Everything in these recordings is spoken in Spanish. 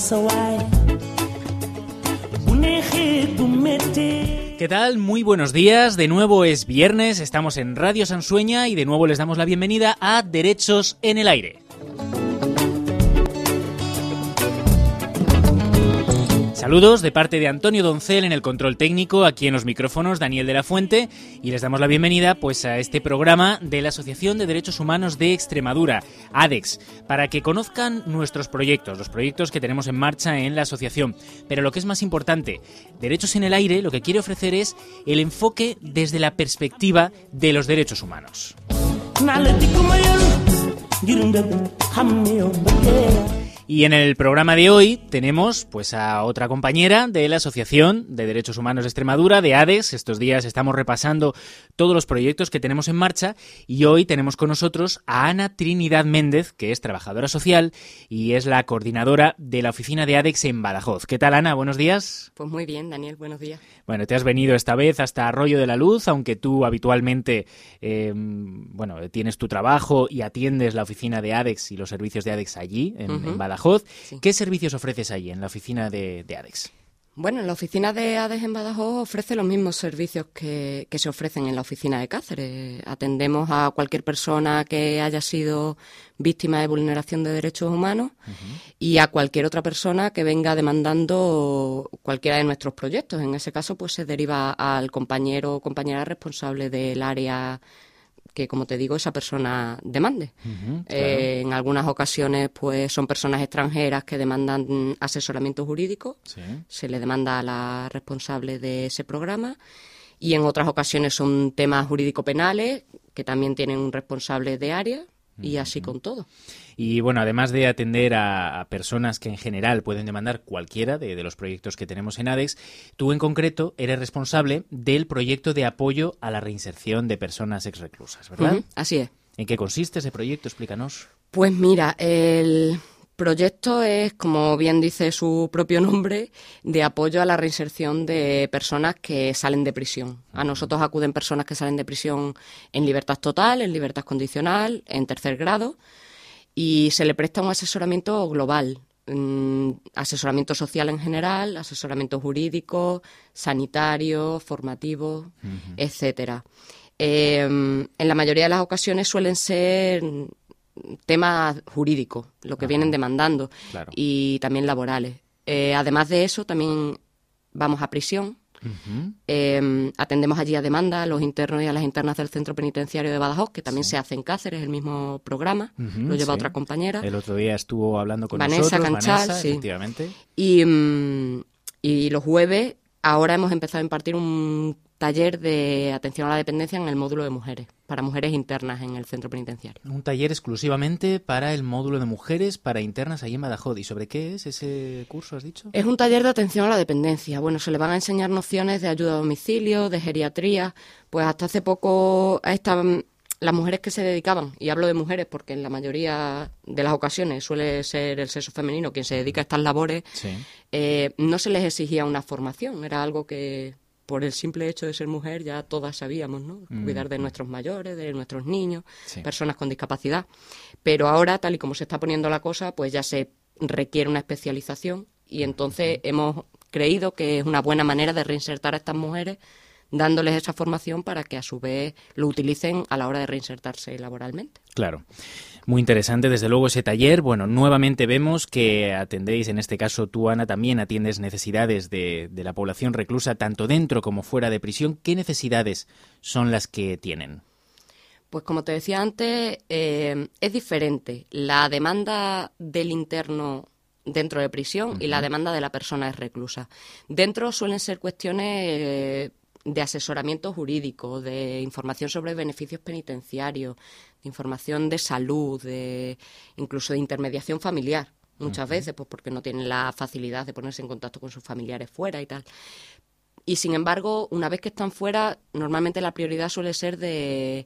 ¿Qué tal? Muy buenos días. De nuevo es viernes, estamos en Radio Sansueña y de nuevo les damos la bienvenida a Derechos en el Aire. Saludos de parte de Antonio Doncel en el control técnico, aquí en los micrófonos Daniel de la Fuente, y les damos la bienvenida pues a este programa de la Asociación de Derechos Humanos de Extremadura, ADEX, para que conozcan nuestros proyectos, los proyectos que tenemos en marcha en la asociación. Pero lo que es más importante, Derechos en el Aire lo que quiere ofrecer es el enfoque desde la perspectiva de los derechos humanos. Y en el programa de hoy tenemos pues a otra compañera de la Asociación de Derechos Humanos de Extremadura, de ADEX. Estos días estamos repasando todos los proyectos que tenemos en marcha y hoy tenemos con nosotros a Ana Trinidad Méndez, que es trabajadora social y es la coordinadora de la oficina de ADEX en Badajoz. ¿Qué tal, Ana? Buenos días. Pues muy bien, Daniel, buenos días. Bueno, te has venido esta vez hasta Arroyo de la Luz, aunque tú habitualmente tienes tu trabajo y atiendes la oficina de ADEX y los servicios de ADEX allí, en Badajoz. Sí. ¿Qué servicios ofreces allí en la oficina de ADEX? Bueno, la oficina de ADEX en Badajoz ofrece los mismos servicios que se ofrecen en la oficina de Cáceres. Atendemos a cualquier persona que haya sido víctima de vulneración de derechos humanos y a cualquier otra persona que venga demandando cualquiera de nuestros proyectos. En ese caso, pues se deriva al compañero o compañera responsable del área que, como te digo, esa persona demande. Claro. En algunas ocasiones pues son personas extranjeras que demandan asesoramiento jurídico, sí. Se le demanda a la responsable de ese programa, y en otras ocasiones son temas jurídico-penales que también tienen un responsable de área, y así con todo. Y bueno, además de atender a personas que en general pueden demandar cualquiera de los proyectos que tenemos en ADEX, tú en concreto eres responsable del proyecto de apoyo a la reinserción de personas exreclusas, ¿verdad? Así es. ¿En qué consiste ese proyecto? Explícanos. Pues mira, el proyecto es, como bien dice su propio nombre, de apoyo a la reinserción de personas que salen de prisión. A nosotros acuden personas que salen de prisión en libertad total, en libertad condicional, en tercer grado, y se le presta un asesoramiento global, asesoramiento social en general, asesoramiento jurídico, sanitario, formativo, etcétera. En la mayoría de las ocasiones suelen ser temas jurídicos, lo que vienen demandando, claro. Y también laborales. Además de eso, también vamos a prisión. Atendemos allí a demanda a los internos y a las internas del Centro Penitenciario de Badajoz, que también se hace en Cáceres, el mismo programa, lo lleva otra compañera. El otro día estuvo hablando con Vanessa nosotros, Canchal, sí. Efectivamente. Y los jueves, ahora hemos empezado a impartir un taller de atención a la dependencia en el módulo de mujeres, para mujeres internas en el centro penitenciario. Un taller exclusivamente para el módulo de mujeres, para internas ahí en Badajoz. ¿Y sobre qué es ese curso, has dicho? Es un taller de atención a la dependencia. Bueno, se le van a enseñar nociones de ayuda a domicilio, de geriatría. Pues hasta hace poco las mujeres que se dedicaban, y hablo de mujeres porque en la mayoría de las ocasiones suele ser el sexo femenino quien se dedica a estas labores, sí. No se les exigía una formación, era algo que por el simple hecho de ser mujer ya todas sabíamos, ¿no? Cuidar de nuestros mayores, de nuestros niños, sí. Personas con discapacidad. Pero ahora, tal y como se está poniendo la cosa, pues ya se requiere una especialización, y entonces hemos creído que es una buena manera de reinsertar a estas mujeres, dándoles esa formación para que a su vez lo utilicen a la hora de reinsertarse laboralmente. Claro. Muy interesante, desde luego, ese taller. Bueno, nuevamente vemos que atendéis, en este caso tú, Ana, también atiendes necesidades de la población reclusa, tanto dentro como fuera de prisión. ¿Qué necesidades son las que tienen? Pues como te decía antes, es diferente la demanda del interno dentro de prisión y la demanda de la persona reclusa. Dentro suelen ser cuestiones de asesoramiento jurídico, de información sobre beneficios penitenciarios, de información de salud, incluso de intermediación familiar, muchas veces, pues porque no tienen la facilidad de ponerse en contacto con sus familiares fuera y tal. Y sin embargo, una vez que están fuera, normalmente la prioridad suele ser de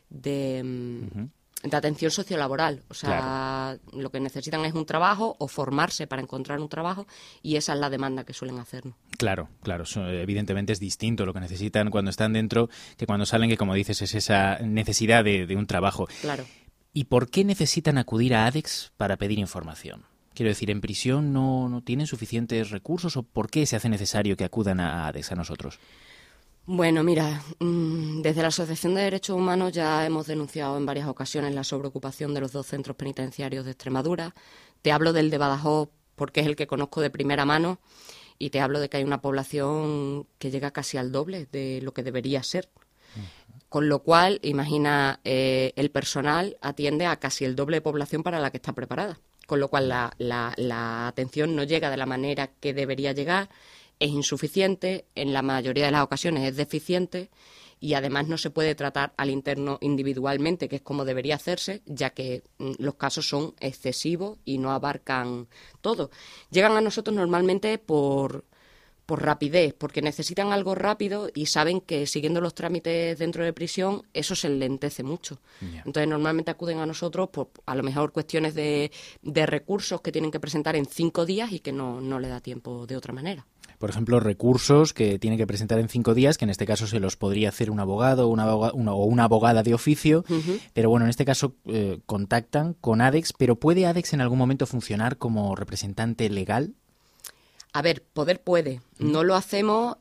atención sociolaboral. O sea, claro. Lo que necesitan es un trabajo o formarse para encontrar un trabajo, y esa es la demanda que suelen hacernos. Claro, evidentemente es distinto lo que necesitan cuando están dentro que cuando salen, que como dices es esa necesidad de un trabajo. Claro. ¿Y por qué necesitan acudir a ADEX para pedir información? Quiero decir, ¿en prisión no tienen suficientes recursos o por qué se hace necesario que acudan a ADEX, a nosotros? Bueno, mira, desde la Asociación de Derechos Humanos ya hemos denunciado en varias ocasiones la sobreocupación de los 2 centros penitenciarios de Extremadura. Te hablo del de Badajoz porque es el que conozco de primera mano y te hablo de que hay una población que llega casi al doble de lo que debería ser. Con lo cual, imagina, el personal atiende a casi el doble de población para la que está preparada. Con lo cual, la atención no llega de la manera que debería llegar, es insuficiente, en la mayoría de las ocasiones es deficiente y además no se puede tratar al interno individualmente, que es como debería hacerse, ya que los casos son excesivos y no abarcan todo. Llegan a nosotros normalmente por rapidez, porque necesitan algo rápido y saben que siguiendo los trámites dentro de prisión eso se lentece mucho. Yeah. Entonces normalmente acuden a nosotros por a lo mejor cuestiones de recursos que tienen que presentar en 5 días y que no le da tiempo de otra manera. Por ejemplo, recursos que tienen que presentar en 5 días, que en este caso se los podría hacer un abogado o una abogada de oficio, pero bueno, en este caso contactan con ADEX, pero ¿puede ADEX en algún momento funcionar como representante legal? A ver, poder puede. No lo hacemos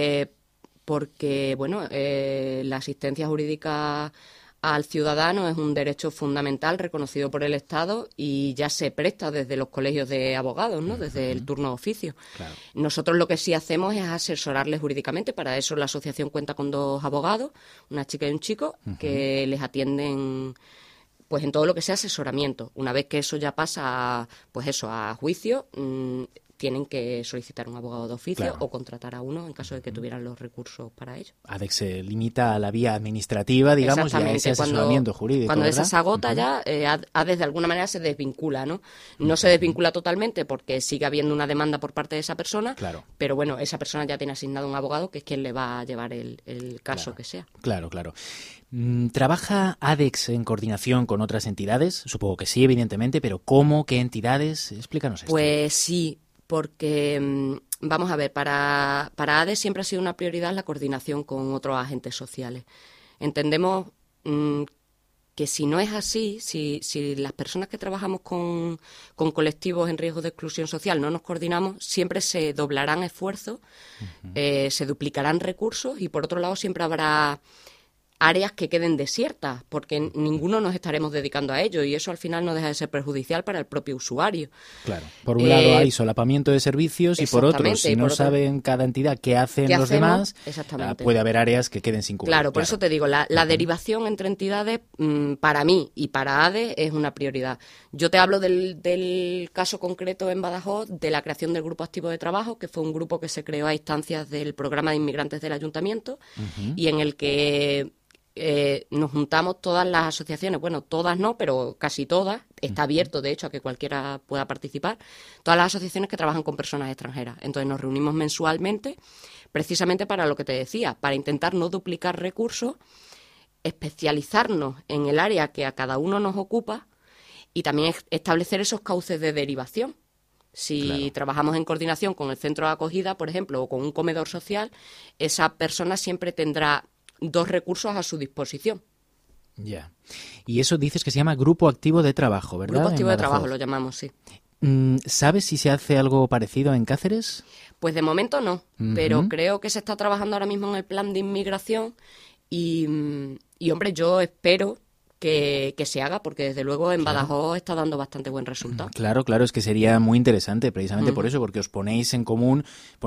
porque, bueno, la asistencia jurídica al ciudadano es un derecho fundamental reconocido por el Estado y ya se presta desde los colegios de abogados, ¿no? Desde el turno de oficio. Claro. Nosotros lo que sí hacemos es asesorarles jurídicamente. Para eso la asociación cuenta con 2 abogados, una chica y un chico, que les atienden pues en todo lo que sea asesoramiento. Una vez que eso ya pasa a juicio, tienen que solicitar un abogado de oficio, claro, o contratar a uno en caso de que tuvieran los recursos para ello. ADEX se limita a la vía administrativa, digamos, y a ese asesoramiento jurídico, cuando ¿verdad? Esa se agota ya, ADEX de alguna manera se desvincula, ¿no? No se desvincula totalmente porque sigue habiendo una demanda por parte de esa persona, claro, pero bueno, esa persona ya tiene asignado un abogado que es quien le va a llevar el caso, claro, que sea. Claro. ¿Trabaja ADEX en coordinación con otras entidades? Supongo que sí, evidentemente, pero ¿cómo? ¿Qué entidades? Explícanos esto. Pues sí, porque, vamos a ver, para ADEX siempre ha sido una prioridad la coordinación con otros agentes sociales. Entendemos que si no es así, si las personas que trabajamos con colectivos en riesgo de exclusión social no nos coordinamos, siempre se doblarán esfuerzos, se duplicarán recursos y, por otro lado, siempre habrá áreas que queden desiertas, porque ninguno nos estaremos dedicando a ello y eso al final no deja de ser perjudicial para el propio usuario. Claro, por un lado hay solapamiento de servicios y por otro, si no saben cada entidad qué hacen los demás, puede haber áreas que queden sin cubrir. Claro, por eso te digo, la derivación entre entidades para mí y para ADE es una prioridad. Yo te hablo del caso concreto en Badajoz, de la creación del Grupo Activo de Trabajo, que fue un grupo que se creó a instancias del programa de inmigrantes del Ayuntamiento y en el que nos juntamos todas las asociaciones, bueno, todas no, pero casi todas, está abierto de hecho a que cualquiera pueda participar, todas las asociaciones que trabajan con personas extranjeras. Entonces nos reunimos mensualmente precisamente para lo que te decía, para intentar no duplicar recursos, especializarnos en el área que a cada uno nos ocupa y también establecer esos cauces de derivación. Si trabajamos en coordinación con el centro de acogida, por ejemplo, o con un comedor social, esa persona siempre tendrá 2 recursos a su disposición. Ya. Y eso dices que se llama Grupo Activo de Trabajo, ¿verdad? Grupo Activo de Trabajo lo llamamos, sí. ¿Sabes si se hace algo parecido en Cáceres? Pues de momento no, pero creo que se está trabajando ahora mismo en el plan de inmigración y hombre, yo espero que se haga, porque desde luego en Badajoz está dando bastante buen resultado. Claro, es que sería muy interesante precisamente por eso, porque os ponéis en común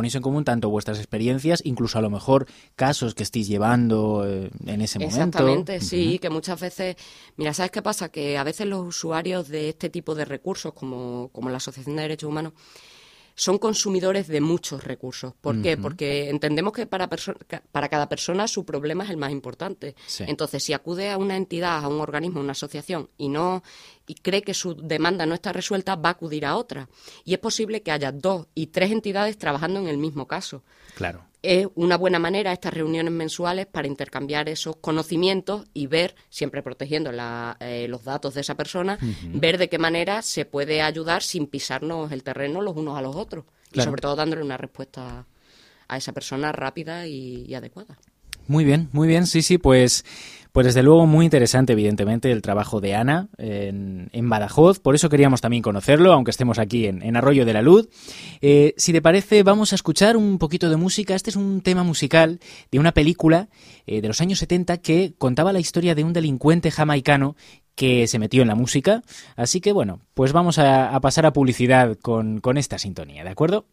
tanto vuestras experiencias, incluso a lo mejor casos que estéis llevando en ese momento. Exactamente, sí, que muchas veces, mira, ¿sabes qué pasa? Que a veces los usuarios de este tipo de recursos, como la Asociación de Derechos Humanos, son consumidores de muchos recursos. ¿Por qué? Porque entendemos que para cada persona su problema es el más importante. Sí. Entonces, si acude a una entidad, a un organismo, a una asociación y cree que su demanda no está resuelta, va a acudir a otra. Y es posible que haya 2 y 3 entidades trabajando en el mismo caso. Claro. Es una buena manera estas reuniones mensuales para intercambiar esos conocimientos y ver, siempre protegiendo los datos de esa persona, ver de qué manera se puede ayudar sin pisarnos el terreno los unos a los otros. Claro. Y sobre todo dándole una respuesta a esa persona rápida y adecuada. Muy bien, sí, pues Pues desde luego muy interesante, evidentemente, el trabajo de Ana en Badajoz. Por eso queríamos también conocerlo, aunque estemos aquí en Arroyo de la Luz. Si te parece, vamos a escuchar un poquito de música. Este es un tema musical de una película de los años 70 que contaba la historia de un delincuente jamaicano que se metió en la música. Así que, bueno, pues vamos a pasar a publicidad con esta sintonía, ¿de acuerdo?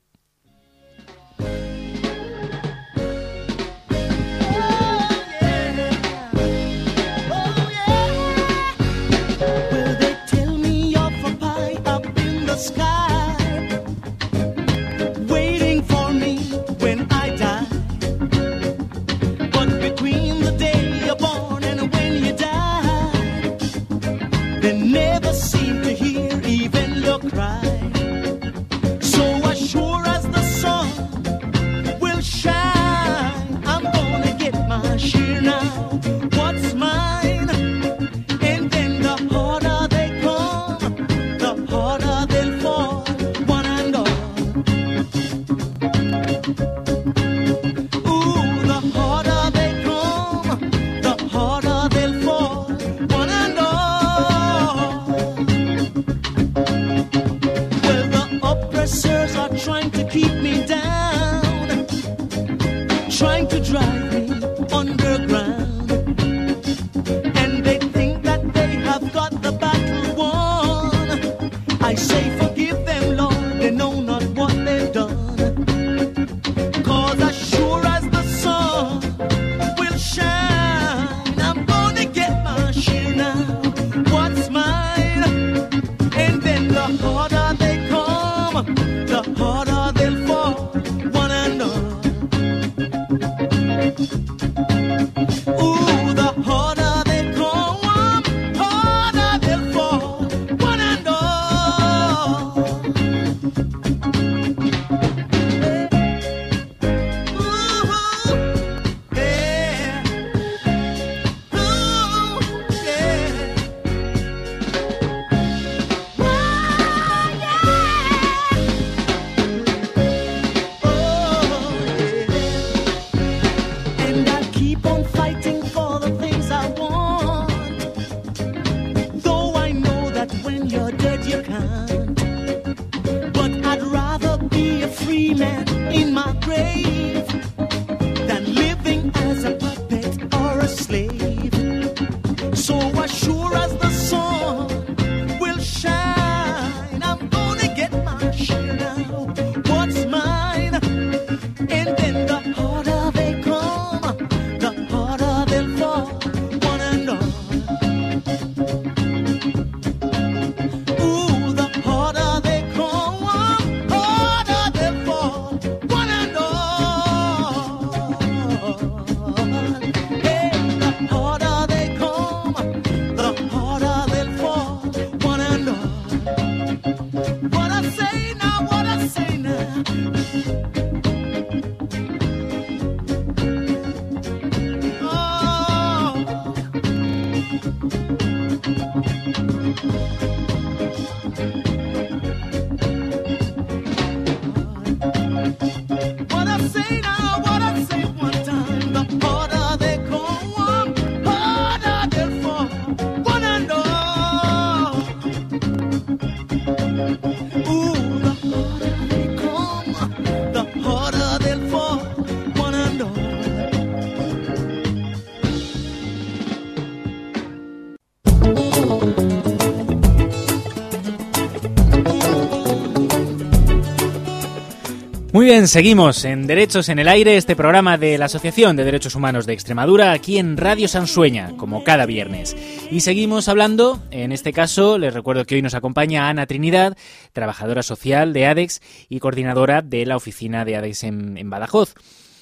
Muy bien, seguimos en Derechos en el Aire, este programa de la Asociación de Derechos Humanos de Extremadura, aquí en Radio Sansueña, como cada viernes. Y seguimos hablando, en este caso, les recuerdo que hoy nos acompaña Ana Trinidad, trabajadora social de ADEX y coordinadora de la oficina de ADEX en Badajoz.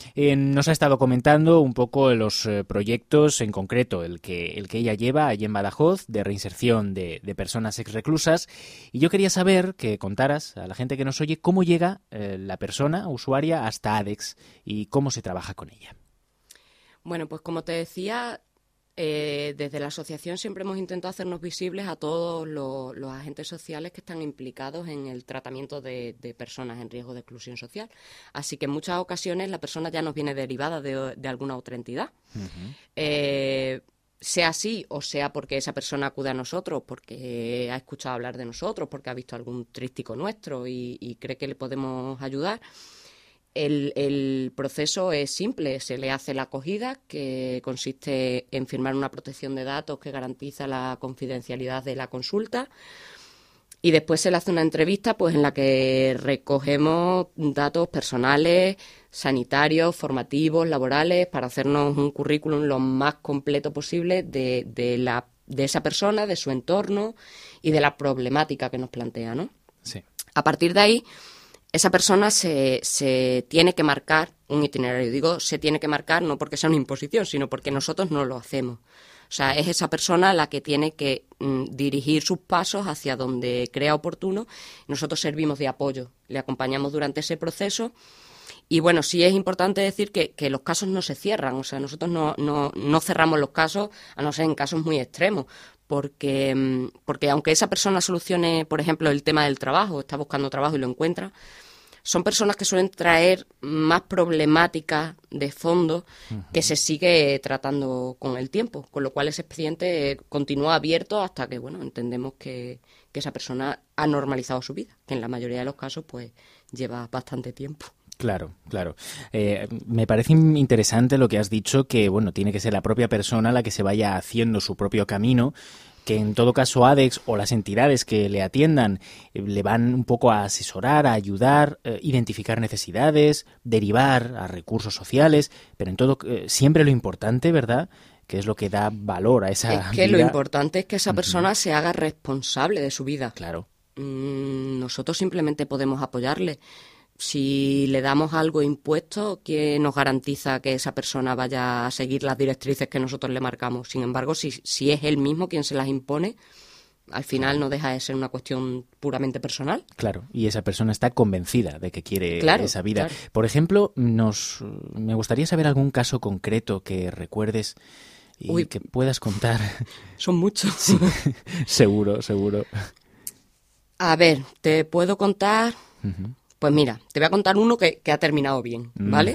Nos ha estado comentando un poco los proyectos, en concreto el que ella lleva allí en Badajoz, de reinserción de personas exreclusas. Y yo quería saber, que contaras a la gente que nos oye, cómo llega la persona usuaria hasta ADEX y cómo se trabaja con ella. Bueno, pues como te decía, desde la asociación siempre hemos intentado hacernos visibles a todos los agentes sociales que están implicados en el tratamiento de personas en riesgo de exclusión social. Así que en muchas ocasiones la persona ya nos viene derivada de alguna otra entidad. Uh-huh. sea así o sea porque esa persona acude a nosotros, porque ha escuchado hablar de nosotros, porque ha visto algún tríptico nuestro y cree que le podemos ayudar, el proceso es simple. Se le hace la acogida, que consiste en firmar una protección de datos que garantiza la confidencialidad de la consulta, y después se le hace una entrevista pues en la que recogemos datos personales, sanitarios, formativos, laborales, para hacernos un currículum lo más completo posible de esa persona, de su entorno y de la problemática que nos plantea, ¿no? Sí. A partir de ahí, esa persona se tiene que marcar un itinerario. Digo, se tiene que marcar no porque sea una imposición, sino porque nosotros no lo hacemos. O sea, es esa persona la que tiene que dirigir sus pasos hacia donde crea oportuno. Nosotros servimos de apoyo, le acompañamos durante ese proceso. Y bueno, sí es importante decir que los casos no se cierran. O sea, nosotros no cerramos los casos, a no ser en casos muy extremos. Porque aunque esa persona solucione, por ejemplo, el tema del trabajo, está buscando trabajo y lo encuentra, son personas que suelen traer más problemáticas de fondo que se sigue tratando con el tiempo, con lo cual ese expediente continúa abierto hasta que, bueno, entendemos que esa persona ha normalizado su vida, que en la mayoría de los casos pues lleva bastante tiempo. Claro, claro. Me parece interesante lo que has dicho, que bueno, tiene que ser la propia persona la que se vaya haciendo su propio camino, que en todo caso ADEX o las entidades que le atiendan le van un poco a asesorar, a ayudar, identificar necesidades, derivar a recursos sociales, pero en todo siempre lo importante, ¿verdad?, que es lo que da valor a esa vida. Es que lo importante es que esa persona se haga responsable de su vida. Claro. Nosotros simplemente podemos apoyarle. Si le damos algo impuesto, ¿quién nos garantiza que esa persona vaya a seguir las directrices que nosotros le marcamos? Sin embargo, si es él mismo quien se las impone, al final no deja de ser una cuestión puramente personal. Claro, y esa persona está convencida de que quiere esa vida. Claro. Por ejemplo, me gustaría saber algún caso concreto que recuerdes y que puedas contar. Son muchos. Sí, seguro. A ver, te puedo contar... Uh-huh. Pues mira, te voy a contar uno que ha terminado bien, ¿vale?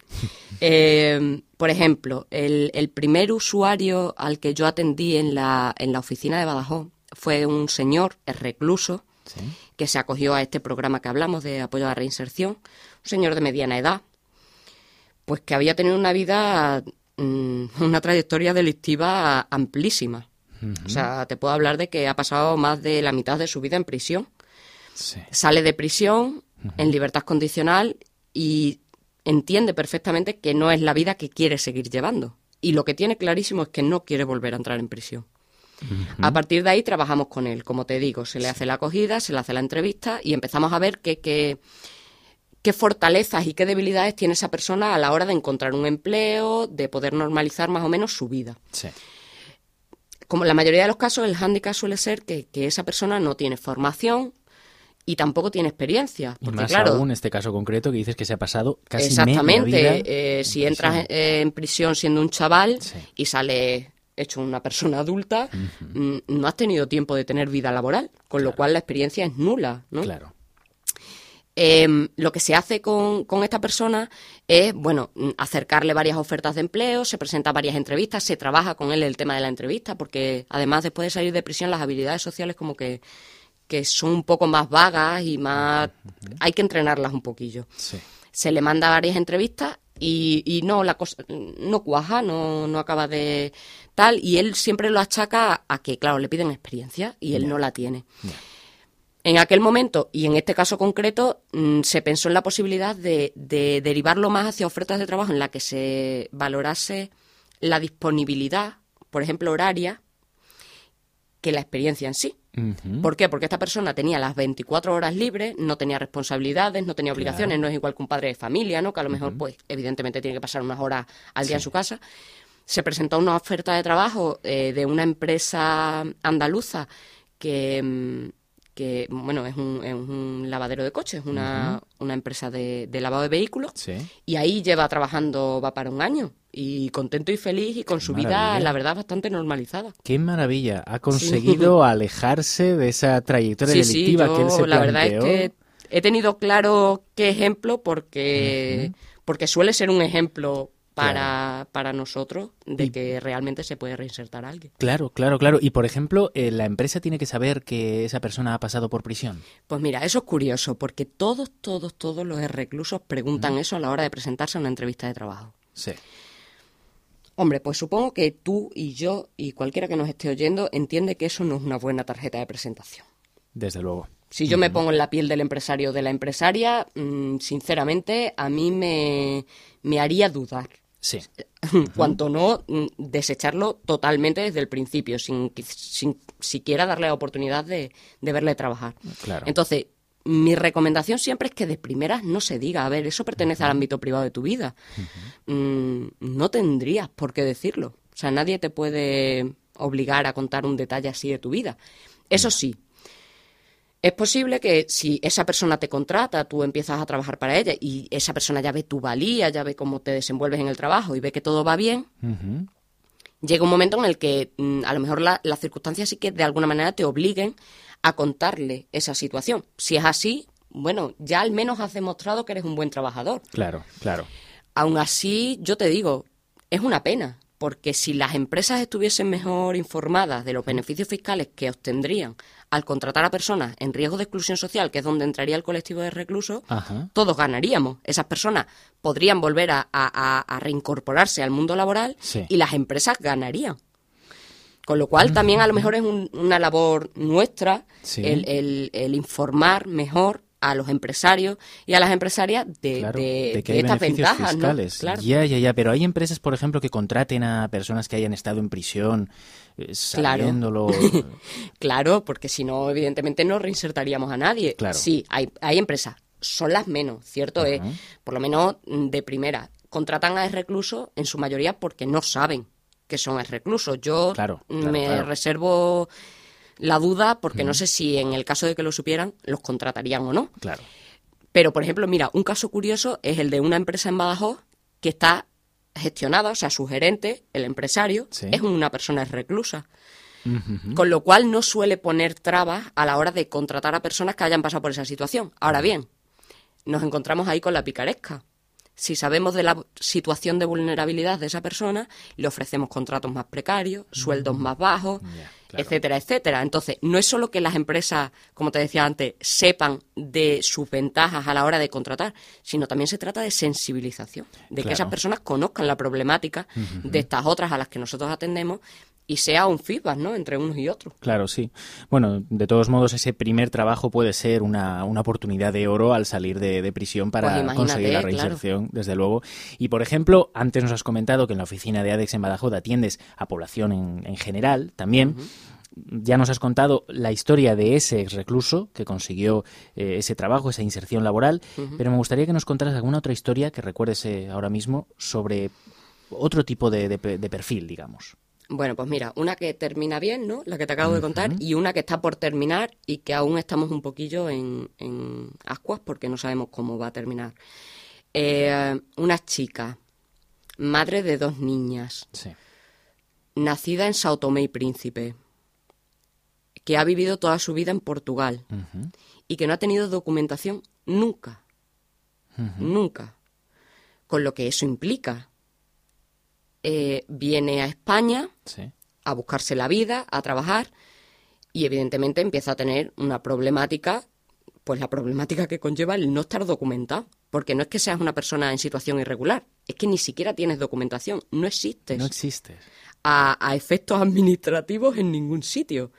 Por ejemplo, el primer usuario al que yo atendí en la oficina de Badajoz fue un señor, el recluso, ¿sí?, que se acogió a este programa que hablamos de apoyo a la reinserción, un señor de mediana edad, pues que había tenido una vida, una trayectoria delictiva amplísima. Uh-huh. O sea, te puedo hablar de que ha pasado más de la mitad de su vida en prisión. Sí. Sale de prisión en libertad condicional y entiende perfectamente que no es la vida que quiere seguir llevando. Y lo que tiene clarísimo es que no quiere volver a entrar en prisión. Uh-huh. A partir de ahí trabajamos con él. Como te digo, se le hace la acogida, se le hace la entrevista y empezamos a ver qué fortalezas y qué debilidades tiene esa persona a la hora de encontrar un empleo, de poder normalizar más o menos su vida. Sí. Como en la mayoría de los casos, el hándicap suele ser que esa persona no tiene formación y tampoco tiene experiencia. Porque, y más claro, aún este caso concreto que dices que se ha pasado casi exactamente, media vida. Si entras en prisión siendo un chaval, sí, y sales hecho una persona adulta, uh-huh, no has tenido tiempo de tener vida laboral, con lo cual la experiencia es nula, ¿no? Claro. Lo que se hace con esta persona es, bueno, acercarle varias ofertas de empleo, se presenta varias entrevistas, se trabaja con él el tema de la entrevista, porque además después de salir de prisión las habilidades sociales como que son un poco más vagas y más... Uh-huh. Hay que entrenarlas un poquillo. Sí. Se le manda varias entrevistas y no, la cosa no cuaja, no acaba de tal, y él siempre lo achaca a que, claro, le piden experiencia y él no la tiene. En aquel momento, y en este caso concreto, se pensó en la posibilidad de derivarlo más hacia ofertas de trabajo en la que se valorase la disponibilidad, por ejemplo, horaria, que la experiencia en sí. Uh-huh. ¿Por qué? Porque esta persona tenía las 24 horas libres, no tenía responsabilidades, no tenía obligaciones, claro, no es igual que un padre de familia, ¿no? Que a lo mejor, pues, evidentemente tiene que pasar unas horas al día en su casa. Se presentó una oferta de trabajo de una empresa andaluza que bueno, es un lavadero de coches, una empresa de lavado de vehículos, sí, y ahí lleva trabajando, va para un año, y contento y feliz y con su vida, la verdad, bastante normalizada. ¡Qué maravilla! Ha conseguido alejarse de esa trayectoria delictiva que él se planteó. La verdad es que he tenido claro qué ejemplo porque suele ser un ejemplo para nosotros de que realmente se puede reinsertar a alguien. Claro. Y, por ejemplo, ¿la empresa tiene que saber que esa persona ha pasado por prisión? Pues mira, eso es curioso, porque todos los reclusos preguntan eso a la hora de presentarse a una entrevista de trabajo. Sí. Hombre, pues supongo que tú y yo y cualquiera que nos esté oyendo entiende que eso no es una buena tarjeta de presentación. Desde luego. Si yo me pongo en la piel del empresario o de la empresaria, sinceramente, a mí me haría dudar. Sí. Cuanto no, desecharlo totalmente desde el principio, sin siquiera darle la oportunidad de verle trabajar. Claro. Entonces, mi recomendación siempre es que de primeras no se diga, a ver, eso pertenece al ámbito privado de tu vida. No tendrías por qué decirlo. O sea, nadie te puede obligar a contar un detalle así de tu vida. Eso sí, es posible que si esa persona te contrata, tú empiezas a trabajar para ella y esa persona ya ve tu valía, ya ve cómo te desenvuelves en el trabajo y ve que todo va bien, llega un momento en el que a lo mejor las circunstancias sí que de alguna manera te obliguen a contarle esa situación. Si es así, bueno, ya al menos has demostrado que eres un buen trabajador. Claro. Aún así, yo te digo, es una pena, porque si las empresas estuviesen mejor informadas de los beneficios fiscales que obtendrían al contratar a personas en riesgo de exclusión social, que es donde entraría el colectivo de reclusos, todos ganaríamos. Esas personas podrían volver a reincorporarse al mundo laboral y las empresas ganarían. Con lo cual también a lo mejor es una labor nuestra el informar mejor a los empresarios y a las empresarias de que hay estas beneficios ventajas, fiscales. ¿no? Claro. Ya, pero hay empresas, por ejemplo, que contraten a personas que hayan estado en prisión, sabiéndolo. Claro, porque si no, evidentemente no reinsertaríamos a nadie. Claro. Sí, hay empresas, son las menos, cierto es, por lo menos de primera. Contratan a reclusos en su mayoría porque no saben que son reclusos. Yo me reservo la duda porque no sé si en el caso de que lo supieran los contratarían o no. Claro. Pero, por ejemplo, mira, un caso curioso es el de una empresa en Badajoz que está gestionada, o sea, su gerente, el empresario, es una persona reclusa. Con lo cual no suele poner trabas a la hora de contratar a personas que hayan pasado por esa situación. Ahora bien, nos encontramos ahí con la picaresca. Si sabemos de la situación de vulnerabilidad de esa persona, le ofrecemos contratos más precarios, sueldos más bajos, etcétera, etcétera. Entonces, no es solo que las empresas, como te decía antes, sepan de sus ventajas a la hora de contratar, sino también se trata de sensibilización, de que esas personas conozcan la problemática de estas otras a las que nosotros atendemos y sea un feedback, ¿no?, entre unos y otros. Claro, sí. Bueno, de todos modos, ese primer trabajo puede ser una oportunidad de oro al salir de prisión para conseguir la reinserción, desde luego. Y, por ejemplo, antes nos has comentado que en la oficina de ADEX en Badajoz atiendes a población en general también. Ya nos has contado la historia de ese exrecluso que consiguió ese trabajo, esa inserción laboral, pero me gustaría que nos contaras alguna otra historia que recuerdes ahora mismo sobre otro tipo de perfil, digamos. Bueno, pues mira, una que termina bien, ¿no?, la que te acabo de contar, y una que está por terminar y que aún estamos un poquillo en ascuas porque no sabemos cómo va a terminar. Una chica, madre de 2 niñas, nacida en São Tomé y Príncipe, que ha vivido toda su vida en Portugal y que no ha tenido documentación nunca, nunca, con lo que eso implica. Viene a España a buscarse la vida, a trabajar y evidentemente empieza a tener una problemática, pues la problemática que conlleva el no estar documentado, porque no es que seas una persona en situación irregular, es que ni siquiera tienes documentación, no existes. No existes. A efectos administrativos en ningún sitio.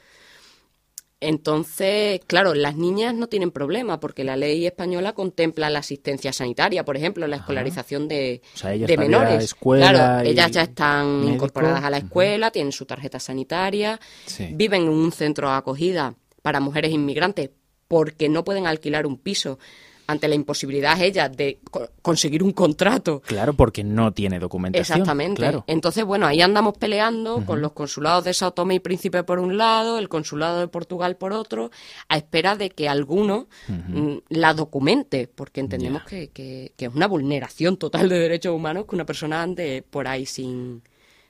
Entonces, claro, las niñas no tienen problema porque la ley española contempla la asistencia sanitaria, por ejemplo, la escolarización de menores. Claro, ellas ya están incorporadas a la escuela, tienen su tarjeta sanitaria, viven en un centro de acogida para mujeres inmigrantes porque no pueden alquilar un piso ante la imposibilidad ellas de conseguir un contrato. Claro, porque no tiene documentación. Exactamente. Claro. Entonces, bueno, ahí andamos peleando con los consulados de São Tomé y Príncipe por un lado, el consulado de Portugal por otro, a espera de que alguno la documente, porque entendemos que es una vulneración total de derechos humanos que una persona ande por ahí sin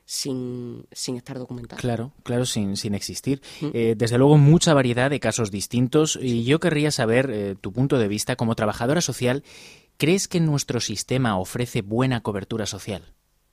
estar documentada. Claro, sin existir. Desde luego, mucha variedad de casos distintos y yo querría saber tu punto de vista como trabajadora social. ¿Crees que nuestro sistema ofrece buena cobertura social?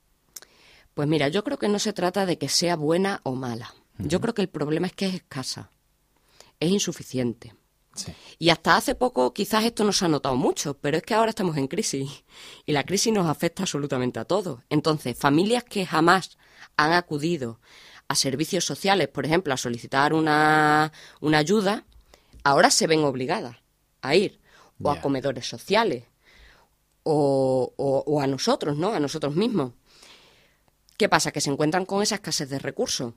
Pues mira, yo creo que no se trata de que sea buena o mala. Yo creo que el problema es que es escasa, es insuficiente. Sí. Y hasta hace poco quizás esto no se ha notado mucho, pero es que ahora estamos en crisis y la crisis nos afecta absolutamente a todos. Entonces, familias que jamás han acudido a servicios sociales, por ejemplo, a solicitar una ayuda, ahora se ven obligadas a ir o a comedores sociales o a nosotros, ¿no? A nosotros mismos. ¿Qué pasa? Que se encuentran con esa escasez de recursos.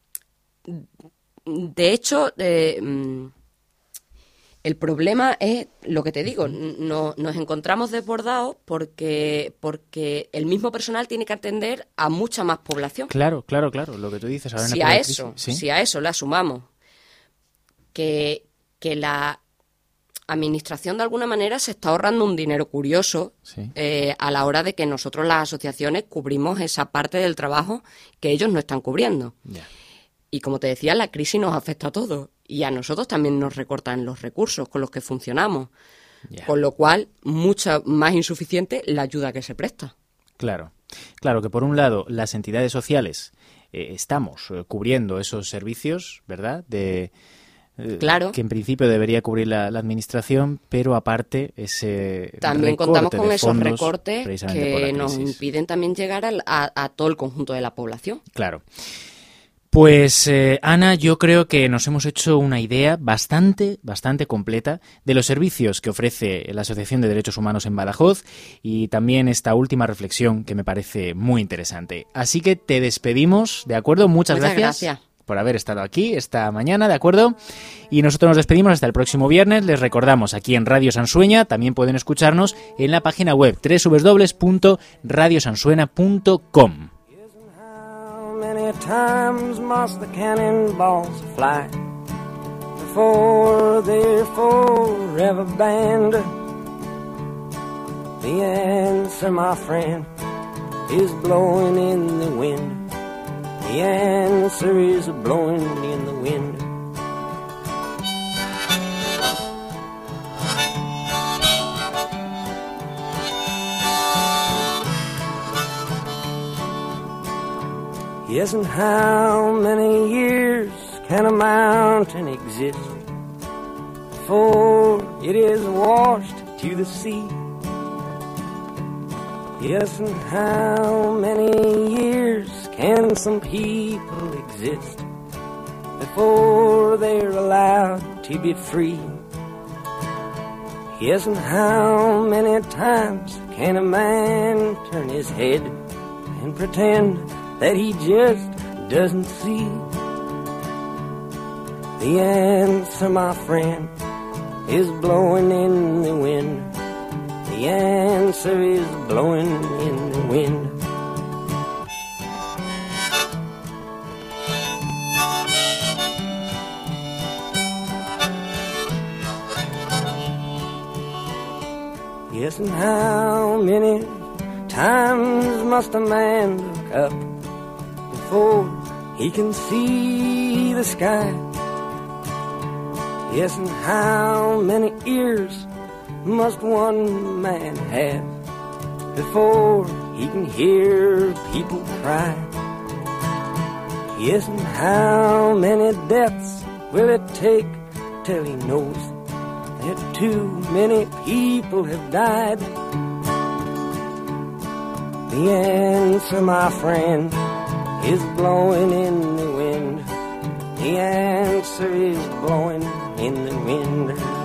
De hecho, el problema es lo que te digo, nos encontramos desbordados porque el mismo personal tiene que atender a mucha más población. Claro, lo que tú dices ahora. Si a eso le asumamos que la administración de alguna manera se está ahorrando un dinero curioso a la hora de que nosotros las asociaciones cubrimos esa parte del trabajo que ellos no están cubriendo. Yeah. Y como te decía, la crisis nos afecta a todos y a nosotros también nos recortan los recursos con los que funcionamos, con lo cual mucha más insuficiente la ayuda que se presta. Claro que por un lado las entidades sociales estamos cubriendo esos servicios, ¿verdad? Claro. Que en principio debería cubrir la administración, pero aparte ese también contamos con esos recortes que nos impiden también llegar a todo el conjunto de la población. Claro. Pues Ana, yo creo que nos hemos hecho una idea bastante completa de los servicios que ofrece la Asociación de Derechos Humanos en Badajoz y también esta última reflexión que me parece muy interesante. Así que te despedimos, ¿de acuerdo? Muchas gracias por haber estado aquí esta mañana, ¿de acuerdo? Y nosotros nos despedimos hasta el próximo viernes. Les recordamos, aquí en Radio Sansueña también pueden escucharnos en la página web www.radiosansuena.com. Many times must the cannonballs fly before they're forever banned? The answer, my friend, is blowing in the wind. The answer is blowing in the wind. Yes, and how many years can a mountain exist before it is washed to the sea? Yes, and how many years can some people exist before they're allowed to be free? Yes, and how many times can a man turn his head and pretend that he just doesn't see? The answer, my friend, is blowing in the wind. The answer is blowing in the wind. Yes, and how many times must a man look up before he can see the sky? Yes, and how many ears must one man have before he can hear people cry? Yes, and how many deaths will it take till he knows that too many people have died? The answer, my friend, is blowing in the wind. The answer is blowing in the wind.